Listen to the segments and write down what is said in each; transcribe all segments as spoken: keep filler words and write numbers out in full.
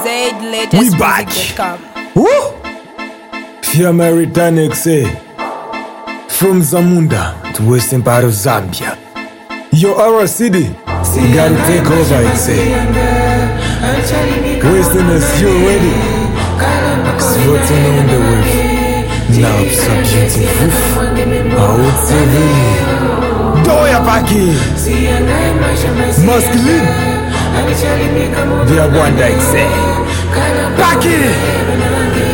We back. Woo! Fear my return excel. From Zamunda to western part of Zambia. Yo, our city. You gotta take over, excel. Westerners, you ready? Floating on the wave. Now it's a beautiful. I would say really. Doya Paki. Masculine. Via Wanda excel. Paki.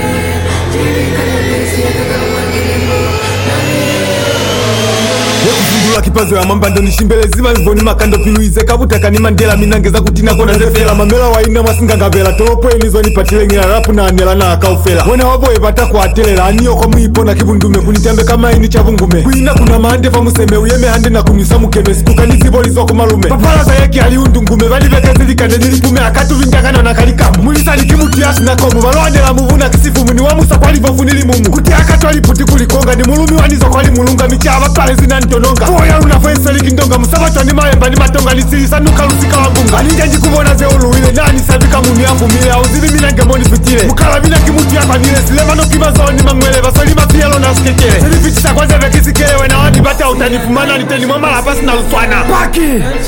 Wakifungula kipazo ya mambando nishimbele zima zivoni makando piluize kabutaka ni mandela minangeza kutina kona zefela mamela wa ina masinga ngavela tolopo enizo nipatile ngila rapu na anela na akaufela wena waboe bata kwa atelela aniyo kwa muipona kibundume kunitembe kama ini chavungume kuina kuna maande fa museme uyeme hande na kumisa mukeme sikuka nisibolizo kumalume papala za yaki aliundungume vali veke zilikande nilipume akatu vindagano na kalikamu mulisa nikimutu yasi na komu valo andela muvuna kisifu muni wa musa kwa livofu nilimumu kuti akatu aliputi kulikonga ni mulumi wanizo kwa limulunga michava pale zina ntononga Oya una fensa likindonga musabato ni maemba ni matonga nisirisa nuka lusika wangunga Ninja njikubona ze uluwile nani sabika mumi yangu mile Auzivi minange moni fitile Mukala vina kimuti yaka nile Silema no kibazo ni mangwele Vasoli mafielo na skekele Silifichisa kwa zeve kisikele Wena wadi bata utanifumana Niteni mwama la pasi na uswana Paki!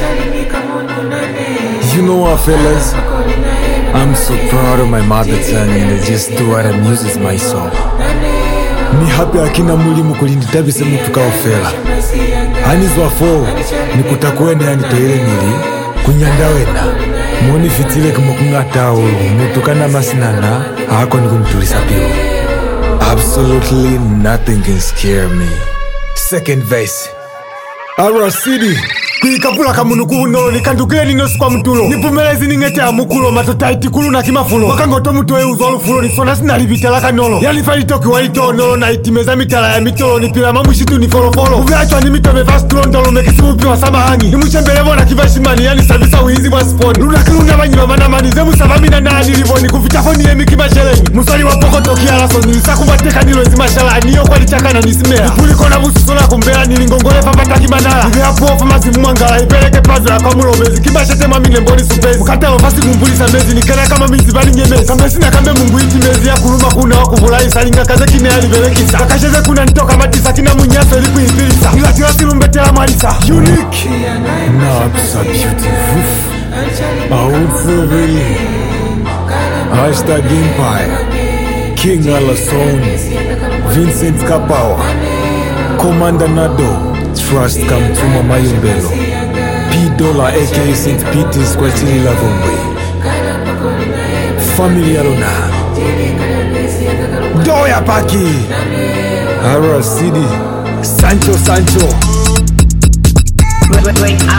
You know what fellas? I'm so proud of my mother tongue And I just do what amuses my soul Ni hapi akina mulimu kulinditabise mutu kaofela Hanizwa fo ni kutakuwene ya nitoile nili Kunyanda wena Moni fitile kumukungata ulu Mutukana masinana Hako ni kumtulisa piyo Absolutely nothing can scare me Second verse Ara City Kuikapula kamunuku uno Nikandukile ninosu kwa mtulo Nipumelezi ningete ya mukulo Matotaiti kulu na kimafulo Wakangoto mutoe uzualu fulo Nisona sinalivitela kanolo Yalifali toki walito nolo Na itimeza mitala ya mitolo Nipila mamushitu ni folo folo Uveachwa ni mito mefastro ndolo Mekisimu piwa samahangi Nimuchembelevo na kivashimani Yani savisa uhizi wa sponi Luna kiluna wanyima manamani Zemu savamina na nilivoni Kufitafoni ye miki masheleni Musali wapoko toki alaso Nilisaku wateka nilo zi mashala Niyo kwa lichaka nisimea Nipuliko na mususola kumbela Nilingongole papataki manala Niveapu ofa mazimu Ngala ipeleke pavya kwa mulo mezi Kibasha tema mine mboni supezi Mukata wafasi kumbulisa mezi Nikana kama mizi bali nye mezi Kamesi na kambe mungu iti mezi Ya kuruma kuna wakuvula isa Linga kaze kine ya libelekisa Kakasheze kuna nitoka matisa Kina munyaso iliku impilisa Nilatila silumbetela marisa Unique Now it's a beautiful I would feel really Hashtag Empire King Alasone Vincent Kapawa Commander Nado Trust come to Mama Yumbelo P-Dollar aka Saint Peter's kwa chini la Vombe Family Alona Doya Paki Ara City Sancho Sancho Wait, wait,